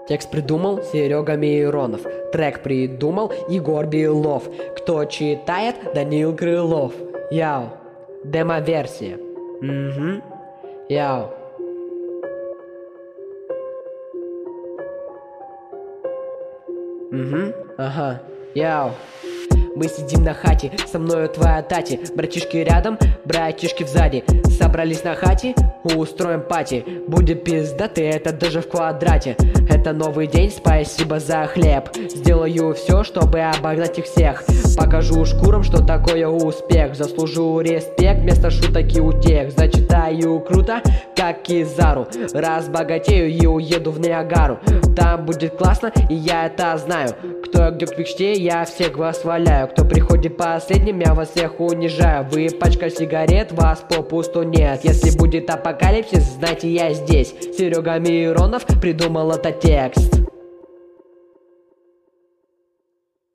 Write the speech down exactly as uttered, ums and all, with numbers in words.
Текст придумал Серега Миронов, трек придумал Егор Белов, кто читает Данил Крылов. Яу, демо-версия. Угу. Яу. Угу, ага, яу. Мы сидим на хате, со мною твоя тати. Братишки рядом, братишки сзади. Собрались на хате, устроим пати. Будет пиздатый, это даже в квадрате. Это новый день, спасибо за хлеб. Сделаю все, чтобы обогнать их всех. Покажу шкурам, что такое успех. Заслужу респект вместо шуток и утех. Зачитаю круто, как Кизару. Разбогатею и уеду в Ниагару. Там будет классно, и я это знаю. Кто идет к мечте, я всех восхваляю. Кто приходит последним, я вас всех унижаю. Вы пачка сигарет, вас попусту нет. Если будет апокалипсис, знайте, я здесь. Серега Миронов придумал этот текст.